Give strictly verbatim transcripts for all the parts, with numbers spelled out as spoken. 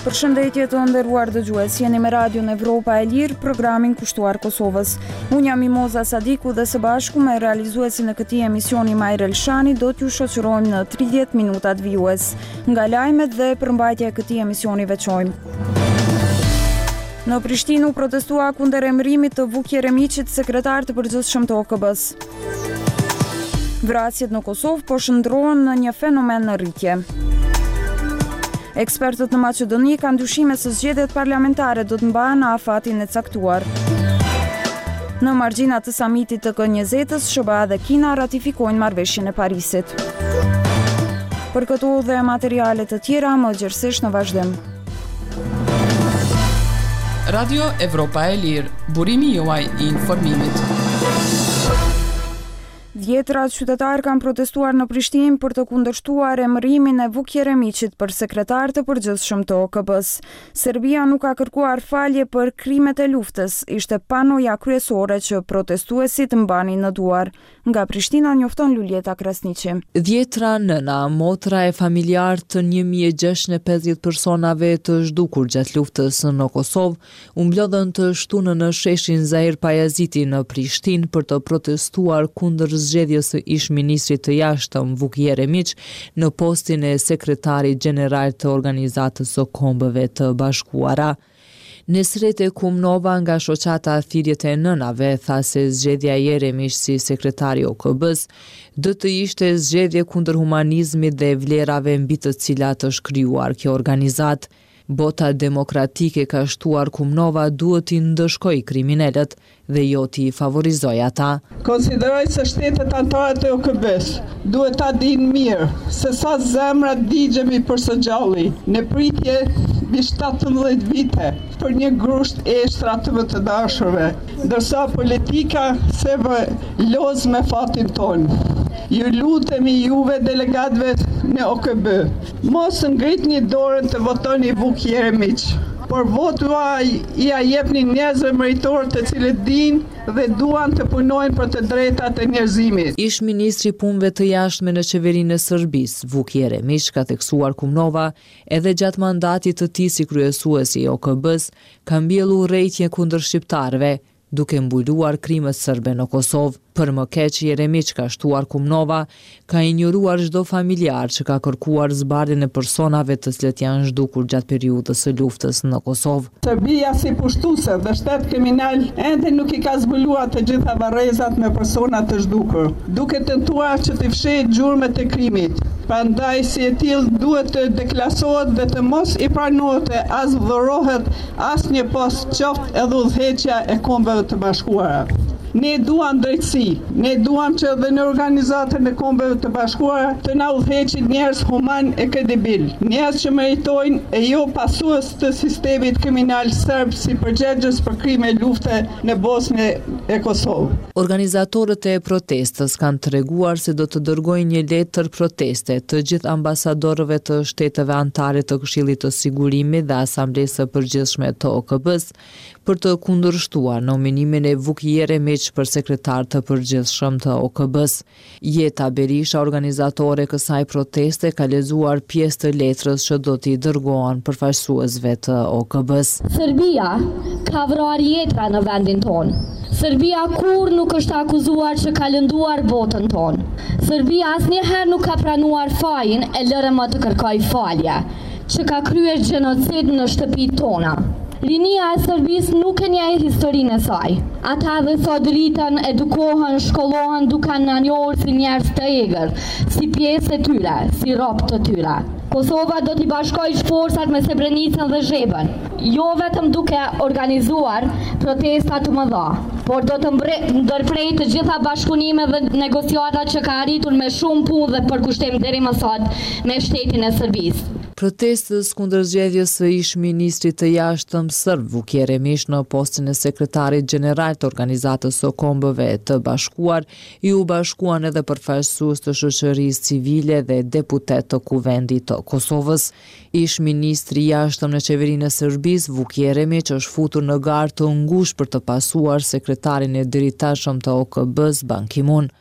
Përshëndetje të nderuar dëgjues, jeni me Radion Evropa e Lirë, programin kushtuar Kosovës. Unë jam Mimoza Sadiku dhe së bashku me realizuesin e këtij emisioni Majrel Shani do t'ju shoqërojmë në tridhjetë minutat vijues. Nga lajmet dhe përmbajtja e këtij emisioni veçojmë. Në Prishtinë u protestua kundër emërimit të Vuk Jeremiçit, sekretar të përgjithshëm të O K B-s. Vrasjet në Kosovë po shndrohen në një fenomen në rritje. Ekspertët në Maqedoni kanë dyshime se zgjedhjet parlamentare do të mbahen në afatin e caktuar. Në margjinat të samitit të K njëzet-s, S B A dhe Kina ratifikojnë marrëveshjen e Parisit. Për këto dhe materiale të tjera, më gjerësisht në vazhdim. Radio Evropa e Lirë, burimi juaj i informimit. Dhjetra qytetarë kanë protestuar në Prishtinë për të kundërshtuar emërimin e Vuk Jeremiçit për sekretar të përgjithshëm të O K B-s. Serbia nuk ka kërkuar falje për krimet e luftës, ishte panoja kryesore që protestuesit mbanin në duar. Nga Prishtina njofton Luljeta Krasniqi. Dhjetra nëna, motra e familjar të një mijë e gjashtëqind e pesëdhjetë personave të zhdukur gjatë luftës në Kosovë, u mblodhen të shtunën në sheshin Zahir Pajaziti në Prishtinë për të protestuar kundër zgjedhjes së ish-ministrit të jashtëm Vuk Jeremiç në postin e sekretarit gjeneral të Organizatës së Kombëve të Bashkuara. Nesrete Kumnova nga shoqata Thirrjet e Nënave tha se zgjedhja e Jeremiç si sekretari O K B-s do të ishte zgjedhje kundër humanizmit dhe vlerave mbi të cilat është krijuar kjo organizat. Bota demokratike, ka shtuar Kumnova, duhet t'i ndëshkoj kriminalët dhe jo t'i favorizoj ata. Konsideroj se shtetet anëtare të O K B-s duhet ta dinë mirë se sa zemra digjemi për së gjalli, në pritje mbi shtatëmbëdhjetë vite për një grusht eshtra të më të dashurve, ndërsa politika se vë loz me fatin tonë. Ju lutemi juve delegatëve në O K B, mos ngritni dorën të votoni Vuk Jeremiç, por votu i a jepni njerëzve meritorë të cilët dinë dhe duan të punojnë për të drejtat e njerëzimit. Ish ministri punëve të jashtme në qeverinë e Serbisë, Vuk Jeremiç, ka theksuar Kumnova, edhe gjatë mandatit të tij si kryesuesi i O K B-s, ka mbjellur urrejtje kundër shqiptarëve, duke mbuluar krimet serbe në Kosovë. Për më keq, Jeremiç, ka shtuar Kumnova, ka injoruar çdo familjar që ka kërkuar zbardhjen e personave të cilët janë zhdukur gjatë periudhës së luftës në Kosovë. Serbia si pushtuese dhe shtet kriminal ende nuk i ka zbuluar të gjitha varrezat me persona të zhdukur, duke tentuar që të fshehë gjurmët e krimit. Prandaj si e tillë duhet të deklasohet dhe të mos i pranohet e as dhurohet asnjë post, qoftë edhe udhëheqja e Kombeve të Bashkuara. Ne duam drejtësi, ne duam që edhe në organizatën e Kombeve të Bashkuara të na udhëheqin njerëz human e kredibil, njerëz që meritojnë e jo pasues të sistemit kriminal serb si përgjegjës për krime lufte në Bosnjë e Kosovë. Organizatorët e protestës kanë treguar se do të dërgojnë një letër proteste të gjithë ambasadorëve të shteteve anëtare të Këshillit të Sigurimit dhe Asamblesë së Përgjithshme të O K B-s për të kundërshtuar nominimin e Vuk Jeremiç për sekretar të përgjithshëm të O K B-s. Jeta Berisha, organizatore e kësaj proteste, ka lexuar pjesë të letrës që do t'i dërgohen përfaqësuesve të O K B-s. Serbia ka vrarë jetra në vendin tonë. Serbia kur nuk është akuzuar që ka lënduar botën tonë. Serbia asnjëherë nuk ka pranuar fajin e lërë më të kërkoj falje, që ka kryer gjenocid në shtëpitë tona. Rinia e Serbisë nuk e njeh historinë e saj. Ata dhe sot rriten, edukohen, shkollohen duke na njohur si njerëz të egër, si pjesë e tyre, si rob të tyre. Kosova do t'i bashkojë forcat me Srebrenicën dhe Zhebën, jo vetëm duke organizuar protesta të mëdha, por do të ndërprej të gjitha bashkëpunimet dhe negociatat që ka arritur me shumë punë dhe përkushtim deri më sot me shtetin e Serbisë. Protestës kundër zgjedhjes së ish-ministrit të jashtëm serb Vuk Jeremiç në postin e sekretarit gjeneral të Organizatës së Kombëve të Bashkuar i u bashkuan edhe përfaqësues të shoqërisë civile dhe deputet të Kuvendit të Kosovës. Ish-ministri i jashtëm në qeverinë e Serbisë Vuk Jeremiç është futur në garë të ngushtë për të pasuar sekretarin e drejtashëm të O K B-s Ban Ki-moon.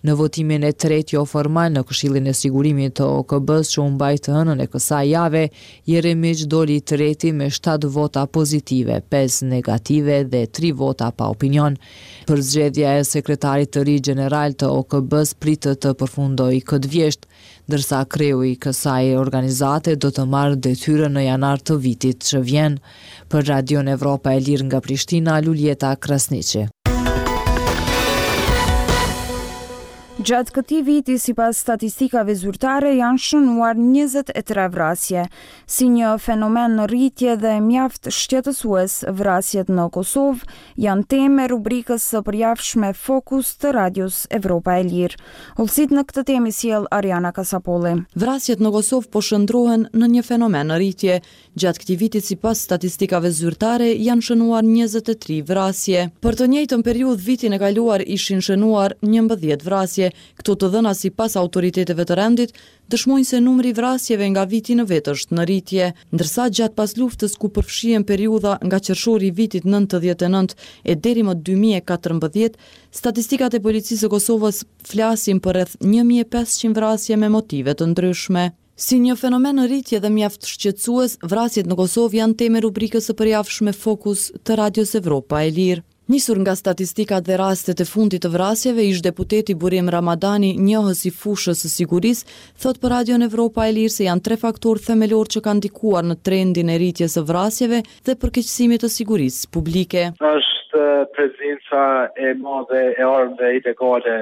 Në votimin e tretë jo formal në Këshillin e Sigurimit të O K B-s që u mbajt të hënën e kësaj jave, Jeremiç doli i treti me shtatë vota pozitive, pesë negative dhe tri vota pa opinion. Përzgjedhja e sekretarit të ri gjeneral të O K B-s pritet të përfundojë këtë vjesht, ndërsa kreu i kësaj organizate do të marrë detyrën në janar të vitit që vjen. Për Radion Evropa e Lirë nga Prishtina, Luljeta Krasniqi. Gjatë këtij viti, sipas statistikave zyrtare, janë shënuar njëzet e tre vrasje. Si një fenomen në rritje dhe mjaft shqetësues, vrasjet në Kosovë janë temë e rubrikës së përjavshme Fokus të Radios Evropa e Lirë. Hollësit në këtë temë sjell Ariana Kasapolli. Vrasjet në Kosovë po shndrohen në një fenomen në rritje. Gjatë këtij viti, sipas statistikave zyrtare, janë shënuar njëzet e tre vrasje. Për të njëjtën periudhë vitin e kaluar ishin shënuar njëmbëdhjetë vrasje. Këto të dhëna sipas autoriteteve të rendit dëshmojnë se numri i vrasjeve nga viti në vit është në rritje, ndërsa gjatë pas luftës ku përfshihen periudha nga qershori i vitit nëntëdhjetë e nëntë e deri më dy mijë e katërmbëdhjetë, statistikat e policisë së Kosovës flasin për rreth një mijë e pesëqind vrasje me motive të ndryshme. Si një fenomen në rritje dhe mjaft shqetësues, vrasjet në Kosovë janë temë e rubrikës së përjavshme Fokus të Radios Evropa e Lirë. Nisur nga statistikat dhe rastet e fundit të vrasjeve, ish deputeti Burim Ramadani, njohës i fushës së sigurisë, thot për Radion Evropa e Lirë se janë tre faktorë themelor që kanë ndikuar në trendin e rritjes së vrasjeve dhe përkeqësimit të sigurisë publike. Është prezenca e madhe e armëve ilegale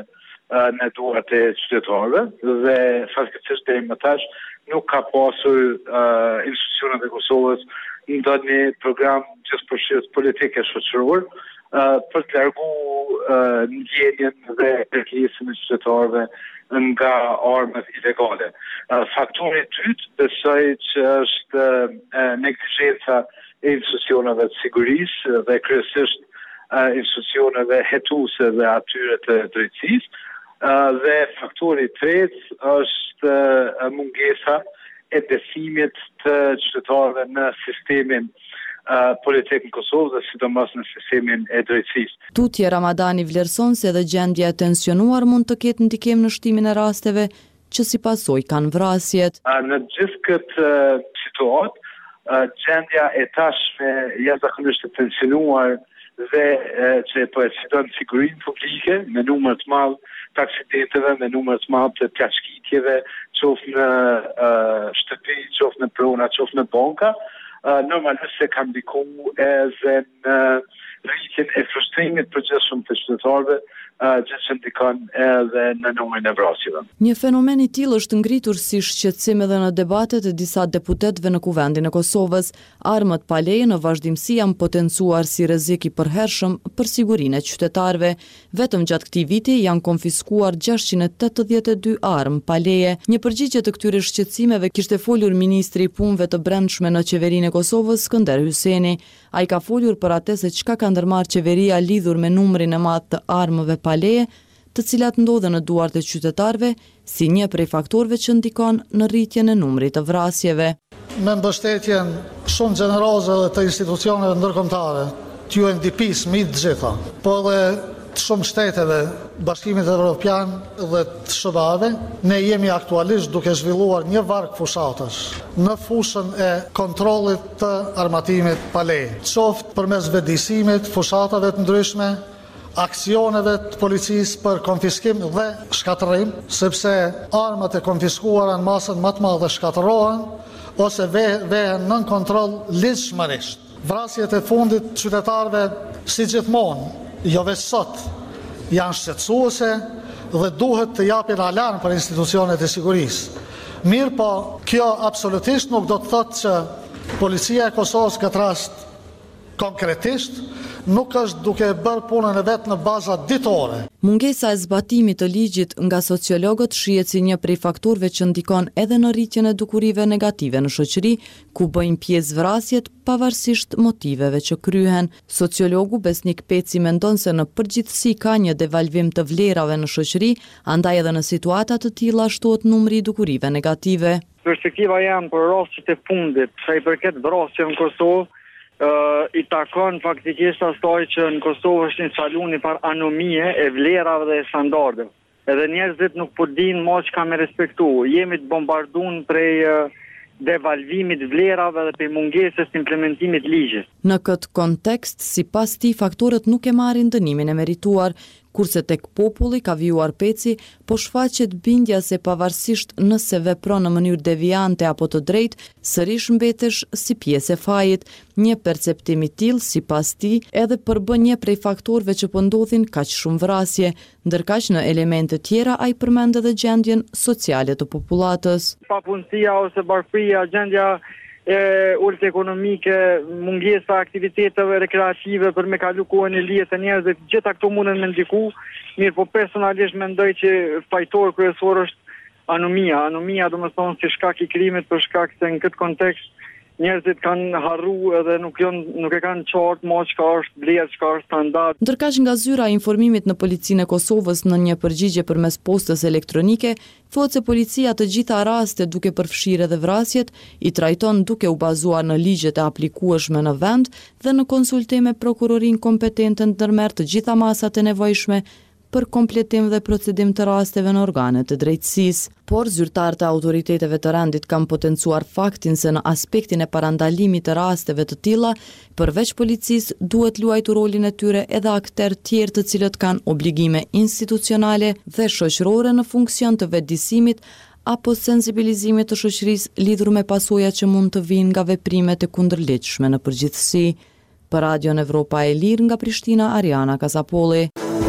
në duart e qytetarëve dhe fatkeqësisht deri më tash nuk ka pasur uh, institucionet e Kosovës ndonjë program gjithëpërfshirës politike shoqëror Uh, për të largu uh, ndjenjen dhe kërkesën e qytetarëve nga armët ilegale. Uh, faktori i dytë besoj që është uh, neglizhenca e institucioneve të sigurisë dhe kryesisht uh, institucioneve hetuese dhe atyre të drejtësisë. Uh, dhe faktori i tretë është uh, mungesa e besimit të qytetarëve në sistemin Uh, politikë në Kosovë dhe sidomos në sistemin e drejtësisë. Tutje Ramadani vlerëson se edhe gjendja e tensionuar mund të ketë ndikim në shtimin e rasteve që si pasoj kanë vrasjet. Uh, në gjithë këtë uh, situatë, uh, gjendja e tashme jashtëzakonisht e tensionuar dhe uh, që po e sfidon sigurinë publike me numër të madh të aksidenteve, me numër të madh të plaçkitjeve, qoftë në uh, shtëpi, qoftë në prona, qoftë në banka. Uh, normalisht se kam ndiku edhe në rritjen e frustrimit përgjithshëm të qytetarëve, uh, gjë që ndikon edhe në numrin e vrasjeve. Një fenomen i tillë është ngritur si shqetësim edhe në debatet e disa deputetëve në Kuvendin e Kosovës. Armët pa leje në vazhdimsi janë potencuar si rrezik i përhershëm për sigurinë e qytetarëve. Vetëm gjatë këtij viti janë konfiskuar gjashtëqind e tetëdhjetë e dy armë pa leje. Një përgjigje të këtyre shqetësimeve kishte folur ministri i punëve të brendshme në qeverinë e Kosovës, Skënder Hyseni. Ai ka folur për atë se çka ka ndërmarrë qeveria lidhur me numrin e madh të armëve pa leje, të cilat ndodhen në duart e qytetarëve, si një prej faktorëve që ndikon në rritjen e numrit të vrasjeve. Me mbështetjen shumë gjeneroze dhe të institucioneve ndërkombëtare, të U N D P-s mbi të gjitha, po edhe të shumë shteteve, Bashkimit Evropian dhe të S B A-ve, ne jemi aktualisht duke zhvilluar një varg fushatësh në fushën e kontrollit të armatimit pa leje, qoftë përmes vedisimit, fushatave të ndryshme, aksioneve të policisë për konfiskim dhe shkatërim, sepse armat e konfiskuara në masën më të madhe shkatërohen ose vehen nën kontroll ligjshmërisht. Vrasjet e fundit qytetarëve si gjithmonë, jo veç sot, janë shqetësuese dhe duhet të japin alarm për institucionet e sigurisë. Mirë po, kjo absolutisht nuk do të thotë që policia e Kosovës këtë rast konkretisht nuk është duke bërë punën e vetë në baza ditore. Mungesa e zbatimit të ligjit nga sociologët shihet si një prej faktorëve që ndikon edhe në rritjen e dukurive negative në shoqëri, ku bëjnë pjesë vrasjet pavarësisht motiveve që kryhen. Sociologu Besnik Peci mendon se në përgjithësi ka një devalvim të vlerave në shoqëri, andaj edhe në situata të tilla shtohet numri i dukurive negative. Perspektiva jam për rastet e fundit, sa i përket vrasjeve në Kosovë, Uh, i takon faktikisht asaj që në Kosovë është instalu një par anomie e vlerave dhe standardeve. edhe njerëzit nuk po dinë mo që ka me respektu. Jemi të bombardun prej devalvimit vlerave dhe për mungesës të implementimit ligjit. Në këtë kontekst, sipas tij, faktorët nuk e marrin dënimin e merituar, kurse tek populli ka vijuar peci, po shfaqet bindja se pavarësisht nëse vepron në mënyrë deviante apo të drejtë, sërish mbetesh si pjesë e fajit. Një perceptim i tillë, sipas tij, edhe përbën një prej faktorëve që po ndodhin kaq shumë vrasje, ndërkaq në elemente tjera ai përmend edhe gjendjen sociale të popullatës. Papunësia ose barfria, gjendja e ulët ekonomike, mungesa aktiviteteve rekreative për me kalu kohën e lijet e njerëzit, gjitha këto mundën me ndiku, mirë po personalisht mendoj që fajtor kryesor është anomia. Anomia do të thonë si shkak i krimit, për shkak se në këtë kontekst njerëzit kanë harru edhe nuk, jon, nuk e kanë qartë mo çka është vlerë, çka është standard. Ndërkaq nga zyra e informimit në Policinë e Kosovës në një përgjigje përmes postës elektronike, thotë se policia të gjitha rastet duke përfshirë edhe vrasjet i trajton duke u bazuar në ligjet e aplikueshme në vend dhe në konsultim me prokurorin kompetente ndërmerr të gjitha masat e nevojshme për kompletim dhe procedim të rasteve në organet të drejtësisë. Por zyrtarët e autoriteteve të rendit kanë potencuar faktin se në aspektin e parandalimit të rasteve të tilla, përveç policisë duhet luajtur rolin e tyre edhe aktorë tjerë të cilët kanë obligime institucionale dhe shoqërore në funksion të vetëdijësimit apo sensibilizimit të shoqërisë lidhur me pasojat që mund të vinë nga veprimet e kundërligjshme në përgjithësi. Për Radion Evropa e Lirë nga Prishtina, Ariana Kasapolli.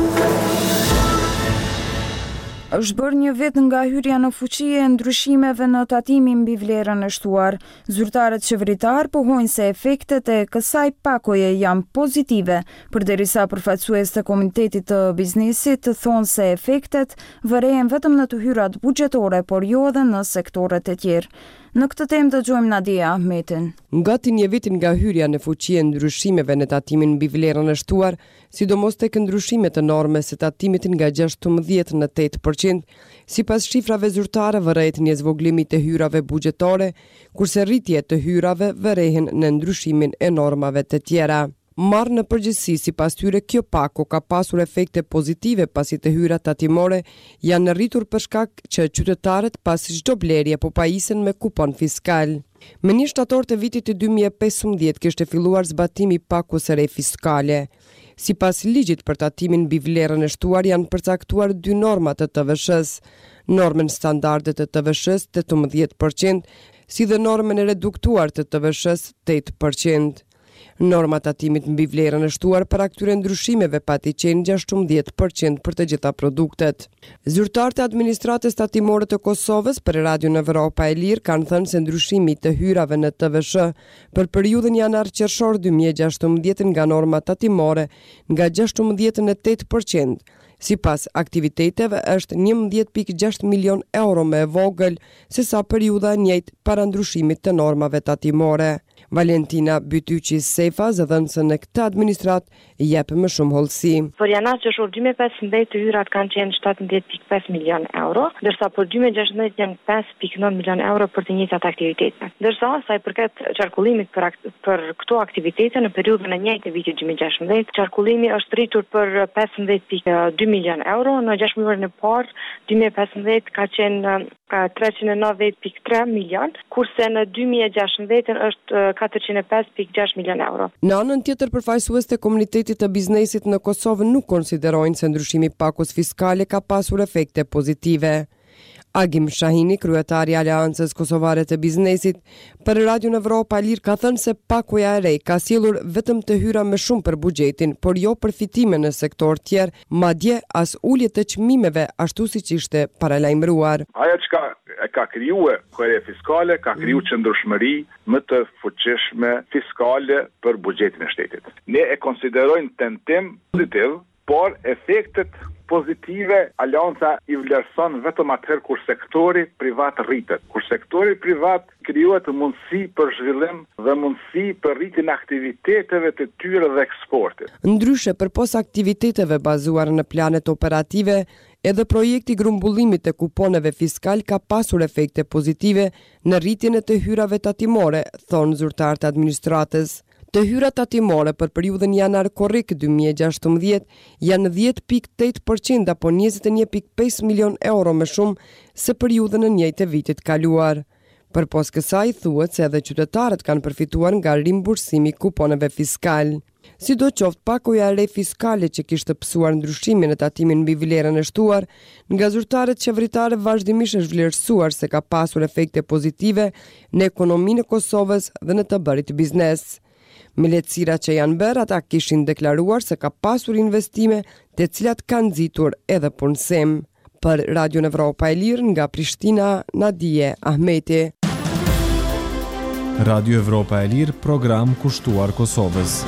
Është bërë një vit nga hyrja në fuqi e ndryshimeve në tatimin mbi vlerën e shtuar. Zyrtarët qeveritar pohojnë se efektet e kësaj pakoje janë pozitive, përderisa përfaqësues të Komitetit të Biznesit thonë se efektet vërejnë vetëm në të hyrat buxhetore, por jo edhe në sektoret e tjerë. Në këtë temë dëgjojmë Nadia Ahmetin. Gati një vit nga hyrja në fuqi e ndryshimeve në tatimin mbi vlerën e shtuar, sidomos tek ndryshimet e normës së tatimit nga gjashtëmbëdhjetë në tetë përqind, sipas shifrave zyrtare vërehet një zvoglim të hyrave buxhetore, kurse rritje të hyrave vërehen në ndryshimin e normave të tjera. Marrë në përgjithësi, sipas tyre, kjo pako ka pasur efekte pozitive pasi të hyrat tatimore janë rritur për shkak që qytetarët pas çdo blerje po pajisen me kupon fiskal. Me një shtator të vitit të dy mijë e pesëmbëdhjetë kishte filluar zbatimi i pakos së re fiskale. Sipas ligjit për tatimin mbi vlerën e shtuar janë përcaktuar dy norma të T V S-s, normën standarde të T V S-s tetëmbëdhjetë përqind, si dhe normën e reduktuar të T V S-s tetë përqind. Norma tatimit mbi vlerën e shtuar para këtyre ndryshimeve pati qenë gjashtëmbëdhjetë përqind për të gjitha produktet. Zyrtarët e administratës tatimore të Kosovës për Radion Evropa e Lirë kanë thënë se ndryshimi të hyrave në T V S për periudhën janar-qershor dy mijë e gjashtëmbëdhjetë nga norma tatimore nga gjashtëmbëdhjetë në tetë përqind. Sipas aktiviteteve është njëmbëdhjetë pikë gjashtë milion euro më e vogël se sa periudha e njëjtë para ndryshimit të normave tatimore. Valentina Bytyqi Sefa, zëdhënëse në këtë administrat, jep më shumë hollësi. Për janar-qershor dy mijë e pesëmbëdhjetë të hyrat kanë qenë shtatëmbëdhjetë pikë pesë milion euro, ndërsa për dy mijë e gjashtëmbëdhjetë janë pesë pikë nëntë milion euro për të njëjtat aktivitete. Ndërsa sa i përket qarkullimit për, për këto aktivitete në periudhën e njëjtë të vitit dy mijë e gjashtëmbëdhjetë, qarkullimi është rritur për pesëmbëdhjetë pikë dy milion euro, në gjashtë muajin e parë dy mijë e pesëmbëdhjetë ka qenë treqind e nëntëdhjetë pikë tre milion, kurse në dy mijë e gjashtëmbëdhjetë është katërqind e pesë pikë gjashtë milion euro. Në anën tjetër, përfaqësues të Komunitetit të Biznesit në Kosovë nuk konsiderojnë se ndryshimi i pakos fiskale ka pasur efekte pozitive. Agim Shahini, kryetari i Aleancës Kosovare të Biznesit, për Radion Evropa e Lirë ka thënë se pakoja e re ka sjellur vetëm të hyra më shumë për buxhetin, por jo përfitime në sektor tjerë, madje as ulje të çmimeve ashtu siç ishte paralajmëruar. Ajo çka e ka krijuar korre fiskale, ka krijuar qëndrueshmëri më të fuqishme fiskale për buxhetin e shtetit. Ne e konsiderojmë tentim pozitiv, por efektet pozitive Alianca i vlerëson vetëm atëherë kur sektori privat rritet. Kur sektori privat krijohet mundësi për zhvillim dhe mundësi për rritjen e aktiviteteve të tyre dhe eksportit. Ndryshe, përpos aktiviteteve bazuar në planet operative, edhe projekti grumbullimit të kuponeve fiskal ka pasur efekte pozitive në rritjen e të hyrave tatimore, thonë zyrtarët e administratës. Të hyrat tatimore për periudhën janar-korrik dy mijë e gjashtëmbëdhjetë janë dhjetë pikë tetë përqind apo njëzet e një pikë pesë milion euro më shumë se periudhën e njëjtë e vitit kaluar. Për pos kësaj, thuhet se edhe qytetarët kanë përfituar nga rimbursimi kuponeve fiskal. Si do qoftë, pakoja e re fiskale që kishte pësuar ndryshimin e tatimin mbi vlerën e shtuar, nga zyrtarët qeveritare vazhdimisht është vlerësuar se ka pasur efekte pozitive në ekonominë e Kosovës dhe në të bërit biznes. Me lehtësirat që janë bërë, ata kishin deklaruar se ka pasur investime të cilat kanë nxitur edhe punësim. Për Radio Evropa e Lirë nga Prishtina, Nadije Ahmeti. Radio Evropa e Lirë, program kushtuar Kosovës.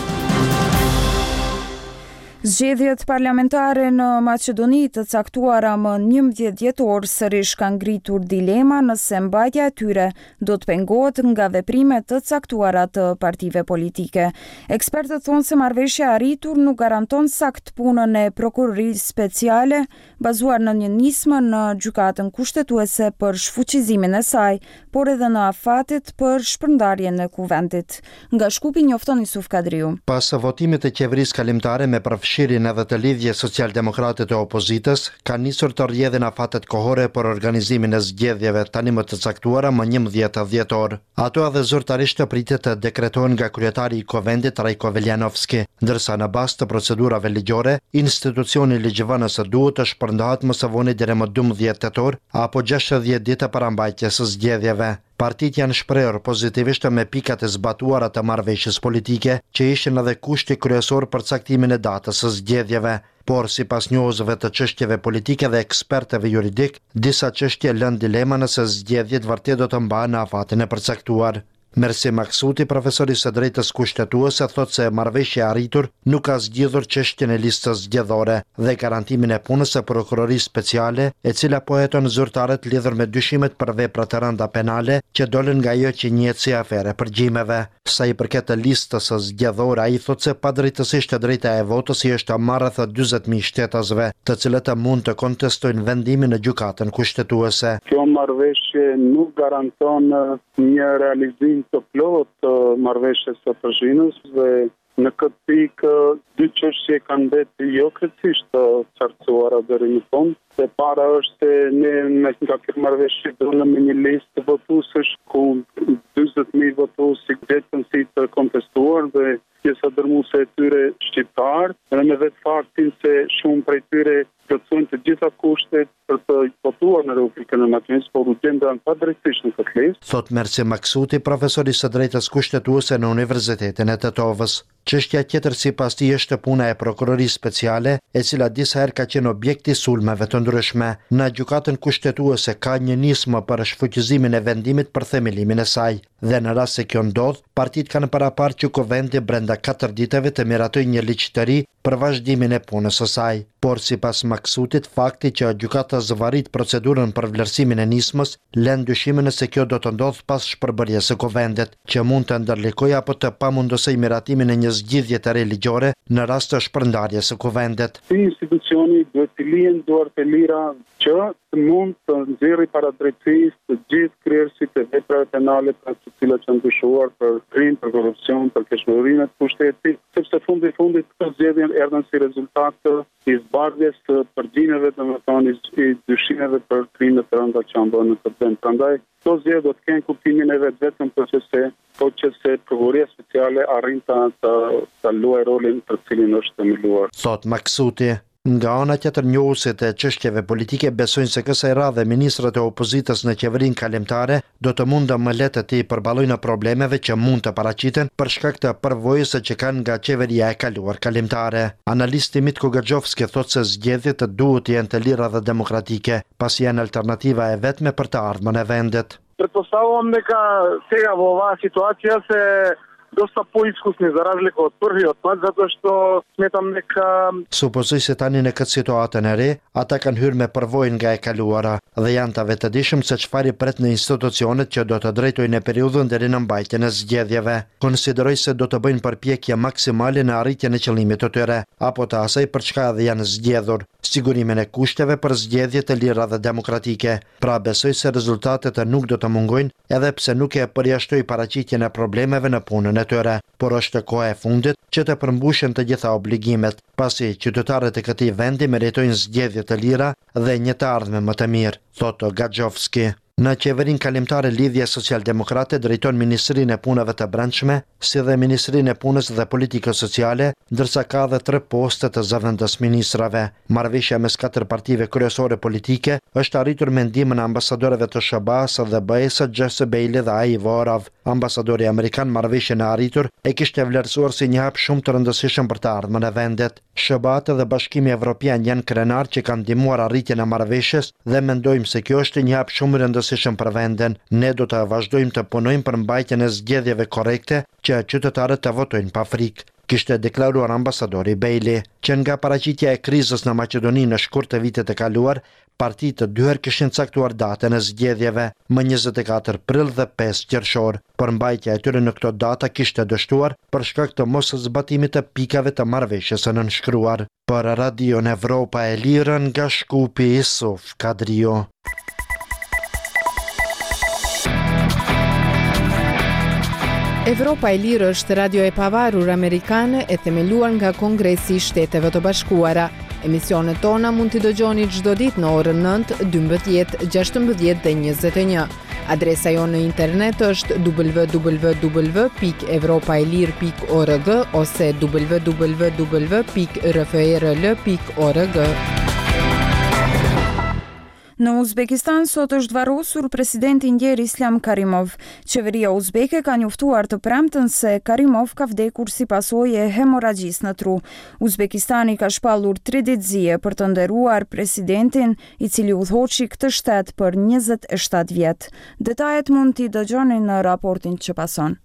Zgjedhjet parlamentare në Maqedoni të caktuara më njëmbëdhjetë dhjetor sërish kanë ngritur dilema nëse mbajtja e tyre do të pengohet nga veprimet të caktuara të partive politike. Ekspertët thonë se marrëveshja e arritur nuk garanton sakt punën e prokurorisë speciale bazuar në një nismë në gjykatën kushtetuese për shfuqizimin e saj, por edhe në afatet për shpërndarjen e kuvendit. Nga Shkupi njofton Yusuf Kadriu. Pas votimit të qeverisë kalimtare me përfshirjen edhe të lidhje social-demokrate të opozitës, ka nisur të rrjedhin afatet kohore për organizimin e zgjedhjeve tani më të caktuara më njëmbëdhjetë dhjetor. Ato edhe zyrtarisht të pritet të dekretohen nga kryetari i Kovendit Rajko Veljanovski, ndërsa në bazë të procedurave ligjore, institucioni ligjvënës duhet të shpërndahet më së voni deri më dymbëdhjetë tetor apo gjashtëdhjetë ditë para mbajtjes së zgjedhjeve. Partitë janë shprehur pozitivisht me pikat e zbatuara të marrëveshjes politike, që ishin edhe kushti kryesor për caktimin e datës së zgjedhjeve, por sipas njohësve të çështjeve politike dhe ekspertëve juridik, disa çështje lënë dilema nëse zgjedhjet vërtet do të mbahen në afatin e përcaktuar. Mersi Maksuti, profesori së drejtës kushtetuese, thot se marrëveshja e arritur nuk ka zgjidhur çështjen e listës zgjedhore dhe garantimin e punës së prokurorisë speciale, e cila po heton zyrtarët lidhur me dyshimet për vepra të rënda penale që dolën nga ajo që njihet si afere përgjimeve. Sa i përket të listës së zgjedhore, ai thot se padrejtësisht e drejta e votës i është marrë rreth dyzet mijë shtetasve, të cilët mund të kontestojnë vendimin në gjykatën kushtetuese. Kjo marrëveshje nuk garanton një realizim të plot të marrëveshjes së Prishtinës dhe në këtë pikë dy çështje kanë mbetur jo krejtësisht të qartësuara deri në fund. E para është se ne me nga kjo marrëveshje donë me një listë votuesësh ku dyzet mijë votuesi vetëm si të kontestuar dhe pjesa dërmuese e tyre shqiptar, dhe me vetë faktin se shumë prej tyre plotësojnë të gjitha kushtet për të votuar në Republikën e Maqedonisë, por u gjendan padrejtësisht në këtë listë. Thot Mersi Maksuti, profesori së drejtës kushtetuese në Universitetin e Tetovës. Çështja tjetër sipas tij është puna e prokurorisë speciale, e cila disa herë ka qenë objekti i sulmeve të ndryshme. Në gjykatën kushtetuese ka një nismë për shfuqizimin e vendimit për themelimin e saj, dhe në rast se kjo ndodh, partitë kanë paraparë që Kuvendi brenda katër ditëve të miratojë një ligj të ri për vazhdimin e punës së saj. Por sipas Maksutit, fakti që gjykata zvarrit procedurën për vlerësimin e nismës lën dyshimin se kjo do të ndodh pas shpërbërjes së Kuvendit, që mund të ndërlikojë apo të pamundosoj miratimin e një zgjidhje të re ligjore në rast të shpërndarjes së Kuvendit. Si institucioni duhet të lihen duart e lira që mund të nxjerrë para drejtësisë të gjithë kryerësit e veprave penale për të cilat janë dyshuar për krim, për korrupsion, për keqëmbërinë të pushtetit, sepse fundi i fundit këto zgjedhje erdhën si rezultat i zbardhjes së përgjimeve, domethënë i dyshimeve për krime të rënda që janë bërë në këtë vend. Prandaj këto zgjedhje do të kenë kuptimin e vetë vetëm procese, po që se prokuroria speciale arrin të, të, të luajë rolin për cilin është themeluar. Thot Maksuti. Nga ana tjetër, njohësit e çështjeve politike besojnë se kësaj radhe ministrat e opozitës në qeverinë kalimtare do të mundë më lehtë të i përballojnë problemeve që mund të paraqiten për shkak të përvojës që kanë nga qeveria e kaluar kalimtare. Analisti Mitko Gërgjovski thotë se zgjedhjet duhet të jenë të lira dhe demokratike, pasi janë alternativa e vetme për të ardhmen e vendit. Pretpostavljam neka сега во оваа ситуација се dosta poiskusni za razliku od prvih otpad, zato što smetam neka... Supozoj se tani në këtë situatën e re, ata kanë hyrë me përvojën nga e kaluara dhe janë të vetëdijshëm se çfarë pret në institucionet që do të drejtojnë në periudhën deri në mbajtjen e zgjedhjeve. Konsideroj se do të bëjnë përpjekje maksimale në arritjen e qëllimit të tyre, apo të asaj për çka edhe janë zgjedhur, sigurimin e kushteve për zgjedhje të lira dhe demokratike. Pra besoj se rezultatet nuk do të mungojnë, edhe pse nuk e përjashtoj paraqitjen e problemeve në punën e e tyre, por është koha e fundit që të përmbushen të gjitha obligimet, pasi qytetarët e këtij vendi meritojnë zgjedhje të lira dhe një të ardhme më të mirë, thotë Gaxhovski. Në qeverin kalimtare Lidhja Social-Demokrate drejton Ministrinë e Punëve të Brendshme, si dhe Ministrinë e Punës dhe Politikës Sociale, ndërsa ka dhe tre poste të zëvendës ministrave. Marrëveshja mes katër partive kryesore politike është arritur me ndihmën e ambasadorëve të S B A-s dhe B E-s, Jesse Bailey dhe Ivo Orav. Ambasadori amerikan marrëveshjen e arritur e kishte vlerësuar si një hap shumë të rëndësishëm për të ardhmen e vendit. S B A-t dhe Bashkimi Evropian janë krenar që kanë ndihmuar arritjen e marrëveshjes dhe mendojmë se kjo është një hap shumë rëndësishëm për vendin. Ne do të vazhdojmë të punojmë për mbajtjen e zgjedhjeve korrekte që qytetarët të votojnë pa frikë, kishte deklaruar ambasadori Bailey, që nga paraqitja e krizës në Maqedoni në shkurt të vitit e kaluar, partitë të dyher kishin caktuar datën e zgjedhjeve më njëzet e katër prill dhe pesë qershor. Përmbajtja e tyre në këto data kishte dështuar për shkak të mos zbatimit të pikave të marrëveshjes së nënshkruar. Për Radion Evropa e Lirë nga Shkupi, Isuf Kadrio. Evropa e Lirë është radio e pavarur amerikane e themeluar nga Kongresi i Shteteve të Bashkuara. Emisionet tona mund t'i dëgjoni çdo ditë në orën nëntë, dymbëdhjetë, gjashtëmbëdhjetë dhe njëzet e një. Adresa jonë në internet është w w w pikë evropaelir pikë org ose w w w pikë r f e r l pikë org. Në Uzbekistan sot është varrosur presidenti ndjer Islam Karimov. Qeveria uzbeke ka njoftuar të premten se Karimov ka vdekur si pasojë e hemoragjisë në tru. Uzbekistani ka shpallur tre ditëzie për të nderuar presidentin, i cili udhëhoqi këtë shtet për njëzet e shtatë vjet. Detajet mund t'i dëgjoni në raportin që pason.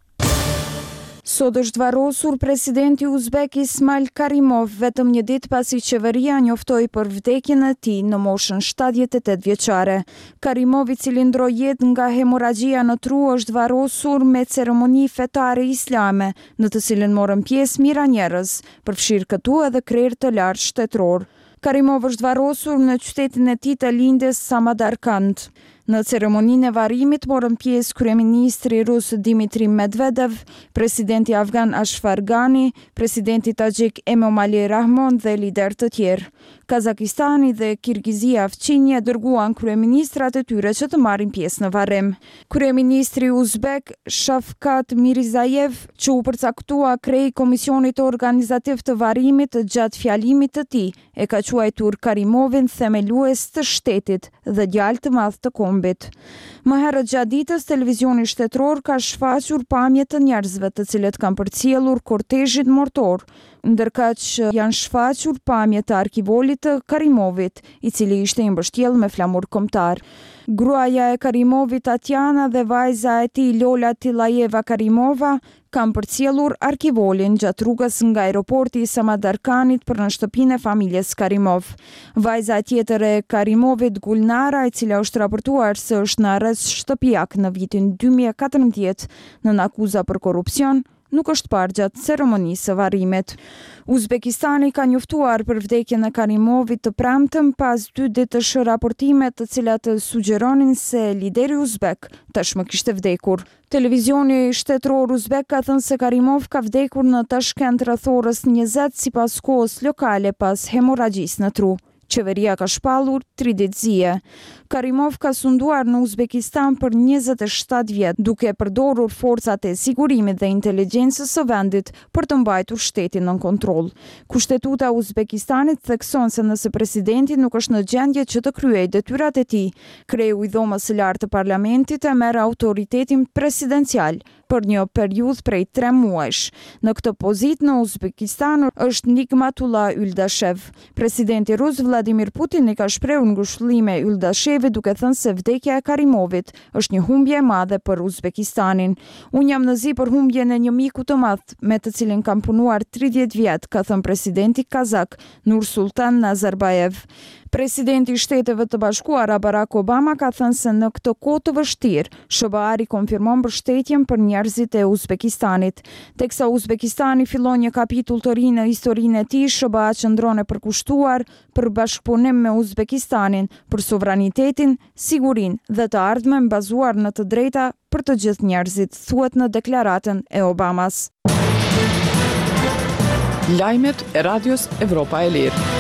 Sot është varrosur presidenti uzbek Ismail Karimov, vetëm një ditë pasi qeveria njoftoi për vdekjen e tij në moshën shtatëdhjetë e tetë vjeçare. Karimov, i cili ndroi jetë nga hemoragjia në tru, është varrosur me ceremoni fetare islame, në të cilën morën pjesë mijëra njerëz, përfshirë këtu edhe krerë të lartë shtetëror. Karimov është varrosur në qytetin e tij të lindjes Samarkand. Në ceremoninë e varrimit morën pjesë kryeministri rus Dmitri Medvedev, presidenti afgan Ashraf Ghani, presidenti taxhik Emomali Rahmon dhe lider të tjerë. Kazakistani dhe Kirgizia Fqinje dërguan kryeministrat e tyre që të marrin pjesë në varrim. Kryeministri uzbek Shavkat Mirziyoyev, që u përcaktua krei komisionit organizativ të varrimit gjatë fjalimit të tij, e ka quajtur Karimovin themelues të shtetit dhe djalë të madh të kombit. Më herët gjatë ditës, televizioni shtetëror ka shfaqur pamje të njerëzve të cilët kanë përcjellur kortezhit mortor, ndërkaq që janë shfaqur pamje të arkivolit të Karimovit, i cili ishte i mbështjellë me flamur kombëtar. Gruaja e Karimovit, Tatjana, dhe vajza e tij Lola Tilajeva Karimova kanë përcjellur arkivolin gjatë rrugës nga aeroporti i Samarkandit për në shtëpinë e familjes Karimov. Vajza tjetër e Karimovit, Gulnara, e cila është raportuar se është në arrest shtëpiak në vitin dy mijë e katërmbëdhjetë në akuza për korrupsion, nuk është parë gjatë ceremonisë së varrimit. Uzbekistani ka njoftuar për vdekjen e Karimovit të premtëm pas dy ditësh raportime të cilat sugjeronin se lideri uzbek tashmë kishte vdekur. Televizioni shtetëror uzbek ka thënë se Karimov ka vdekur në Tashkent rreth orës njëzet sipas kohës lokale pas hemoragjisë në tru. Qeveria ka shpallur tri ditëzie. Karimov ka sunduar në Uzbekistan për njëzet e shtatë vjet, duke përdorur forcat e sigurimit dhe inteligjencës së vendit për të mbajtur shtetin në kontroll. Kushtetuta e Uzbekistanit thekson se nëse presidenti nuk është në gjendje që të kryejë detyrat e tij, kreu i dhomës së lartë të parlamentit e merr autoritetin presidencial për një periudhë prej tre muajsh. Në këtë pozitë në Uzbekistan është Nigmatullah Yldashev. Presidenti rus Vladimir Putin i ka shprehur ngushëllime Yldashevit duke thënë se vdekja e Karimovit është një humbje e madhe për Uzbekistanin. Unë jam në zi për humbjen e një miku të madh me të cilin kam punuar tridhjetë vjet, ka thënë presidenti kazak Nursultan Nazarbayev. Presidenti i Shteteve të Bashkuara Barack Obama ka thënë se në këtë kohë të vështirë, S B A-ri konfirmon mbështetjen për njerëzit e Uzbekistanit. Teksa Uzbekistani fillon një kapitull të ri në historinë e tij, S B A qëndron e përkushtuar për bashkëpunim me Uzbekistanin për sovranitetin, sigurinë dhe të ardhmen bazuar në të drejta për të gjithë njerëzit, thuhet në deklaratën e Obamas. Lajmet e Radios Evropa e Lirë.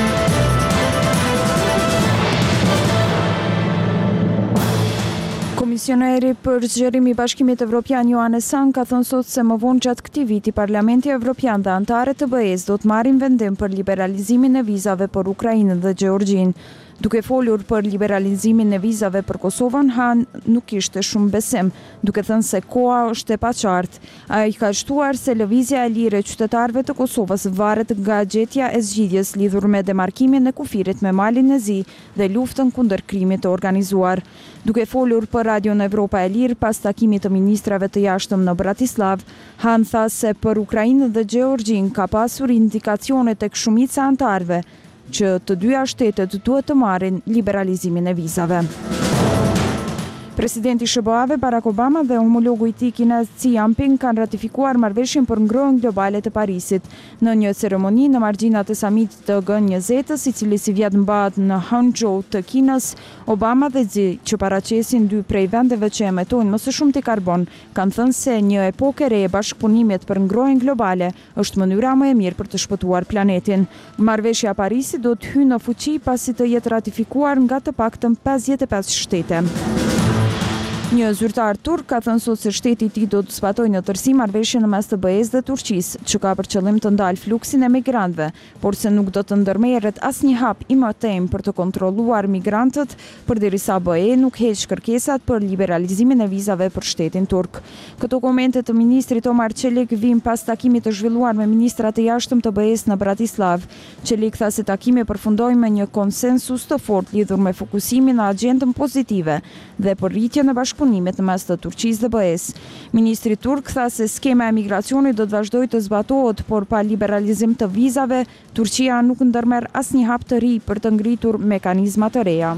Komisioneri për zgjerim i Bashkimit Evropian Johannes Hahn ka thënë sot se më vonë gjatë këtij viti Parlamenti Evropian dhe anëtarët të B E-s do të marrin vendim për liberalizimin e vizave për Ukrainën dhe Gjeorgjinë. Duke folur për liberalizimin e vizave për Kosovën, Hahn nuk kishte shumë besim, duke thënë se koha është e paqartë. Ai ka shtuar se lëvizja e lirë e qytetarëve të Kosovës varet nga gjetja e zgjidhjes lidhur me demarkimin e kufirit me Malin e Zi dhe luftën kundër krimit të organizuar. Duke folur për Radion Evropa e Lirë pas takimit të ministrave të jashtëm në Bratislav, Hahn tha se për Ukrainën dhe Gjeorgjinë ka pasur indikacione tek shumica e anëtarëve që të dyja shtetet duhet të marrin liberalizimin e vizave. Presidenti S B A-ve Barack Obama dhe homologu i tij kinez Xi Jinping kanë ratifikuar marrëveshjen për ngrohjen globale të Parisit në një ceremoni në margjinat e samitit të G njëzet-s, i cili si vjet mbahet në Hangzhou të Kinës. Obama dhe Xi, që paraqesin dy prej vendeve që emitojnë më së shumti karbon, kanë thënë se një epokë e re e bashkëpunimit për ngrohjen globale është mënyra më e mirë për të shpëtuar planetin. Marrëveshja e Parisit do të hyjë në fuqi pasi të jetë ratifikuar nga të paktën pesëdhjetë e pesë shtete. Një zyrtar turk ka thënë sot se shteti i tij do të zbatojë në tërësi marrëveshjen në mes të B E-s dhe Turqisë, që ka për qëllim të ndalë fluksin e migrantëve, por se nuk do të ndërmerret asnjë hap i mëtejm për të kontrolluar migrantët, përderisa B E nuk heq kërkesat për liberalizimin e vizave për shtetin turk. Këto komente të ministrit Omar Çelik vijnë pas takimit të zhvilluar me ministrat e jashtëm të B E-s në Bratislav. Çelik tha se takimi përfundoi me një konsensus të fortë lidhur me fokusimin në agjendën pozitive dhe për rritjen e bashkëpunimit në mes të Turqisë dhe B E-s. Ministri turk tha se skema e migracionit do të vazhdojë të zbatohet, por pa liberalizim të vizave, Turqia nuk ndërmerr asnjë hap të ri për të ngritur mekanizma të reja.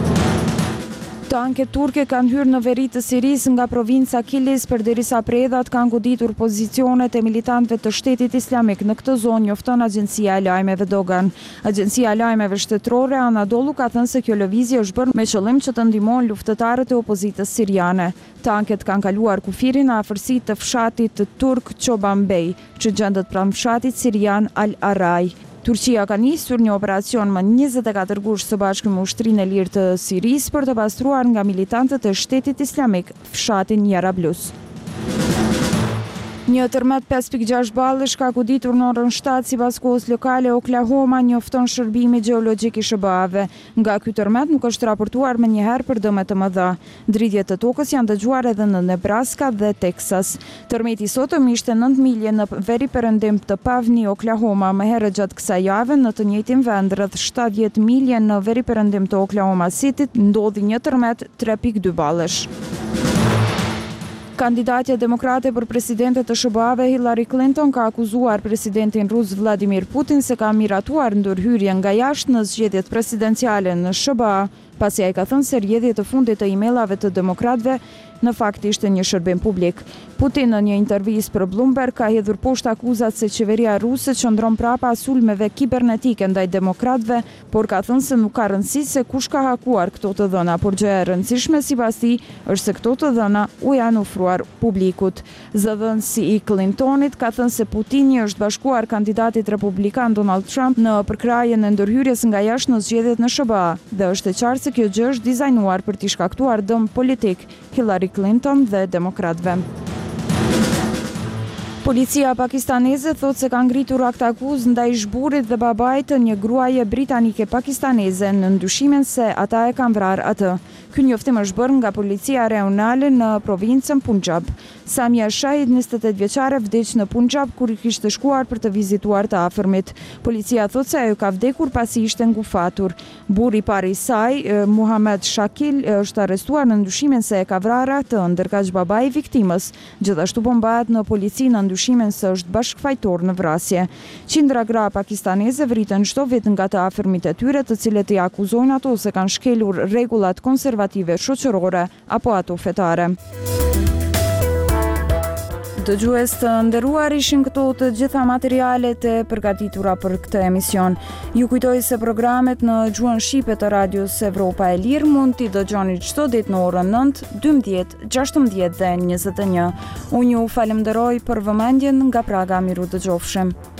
Tanket turke kanë hyrë në veri të Sirisë nga provinca Kilis, përderisa predhat kanë goditur pozicionet e militantëve të Shtetit Islamik në këtë zonë, njofton Agjencia e Lajmeve Dogan. Agjencia e Lajmeve Shtetërore Anadolu ka thënë se kjo lëvizje është bërë me qëllim që të ndihmojë luftëtarët e opozitës siriane. Tanket kanë kaluar kufirin në afërsi të fshatit të turk Çoban Bey, që gjendet pranë fshatit sirian Al Araj. Turqia ka nisur një operacion më njëzet e katër gusht së bashku me Ushtrinë e Lirë të Sirisë për të pastruar nga militantët e Shtetit Islamik fshatin Jarablus. Një tërmet pesë pikë gjashtë ballësh ka goditur në orën shtatë sipas kohës lokale Oklahoma, njofton shërbimi gjeologjik i S B A-ve. Nga ky tërmet nuk është raportuar më njëherë për dëme të mëdha. Dridhjet të tokës janë dëgjuar edhe në Nebraska dhe Texas. Tërmeti sotëm ishte nëntë milje në veri perëndim të Pavni, Oklahoma. Më herët gjatë kësaj jave në të njëjtin vend, rreth shtatëdhjetë milje në veri perëndim të Oklahoma City, ndodhi një tërmet tre pikë dy ballësh. Kandidatja demokrate për presidente të S B A-ve Hillary Clinton ka akuzuar presidentin rus Vladimir Putin se ka miratuar ndërhyrje nga jashtë në zgjedhjet presidenciale në S B A, pasi ai ka thënë se rrjedhjet e fundit të emailave të demokratëve në fakt ishte një shërbim publik. Putin në një intervistë për Bloomberg ka hedhur poshtë akuzat se qeveria ruse qëndron prapa sulmeve kibernetike ndaj demokratëve, por ka thënë se nuk ka rëndësi se kush ka hakuar këto të dhëna, por gjëja e rëndësishme sipas tij është se këto të dhëna u janë ofruar publikut. Zëdhënësi i Clintonit ka thënë se Putini është bashkuar kandidatit republikan Donald Trump në përkrahjen e ndërhyrjes nga jashtë në zgjedhjet në S B A dhe është e qartë se kjo gjë është dizajnuar për t'i shkaktuar dëm politik Hillary Clinton dhe demokratëve. Policia pakistaneze thot se ka ngritur akt akuzë ndaj zhburit dhe babait të një gruaje britanike pakistaneze në ndyshimin se ata e kanë vrarë atë. Ky njoftim është bërë nga policia rajonale në provincën Punjab. Samia Shahid, njëzet e tetë vjeçare, vdiq në Punjab kur i kishte shkuar për të vizituar të afërmit. Policia thot se ajo ka vdekur pasi ishte ngufatur. Burri i parë i saj, Muhammad Shakil, është arrestuar në ndyshimin se e ka vrarë atë, ndërka që babai i viktimës gjithashtu bombahet në polici në ndyshimin se është bashkëfajtor në vrasje. Qindra gra pakistaneze vritën çdo vit nga të afërmit e tyre, të cilët i akuzojnë ato se kanë shkelur rregullat konservative shoqërore apo ato fetare. Dëgjues të nderuar, ishin këto të gjitha materialet e përgatitura për këtë emision. Ju kujtoj se programet në gjuhën shqipe të radios Evropa e Lirë mund t'i dëgjoni çdo ditë në orën nëntë, dymbëdhjetë, gjashtëmbëdhjetë dhe njëzet e një. Unë ju falenderoj për vëmendjen nga Praga, miru dëgjofshim.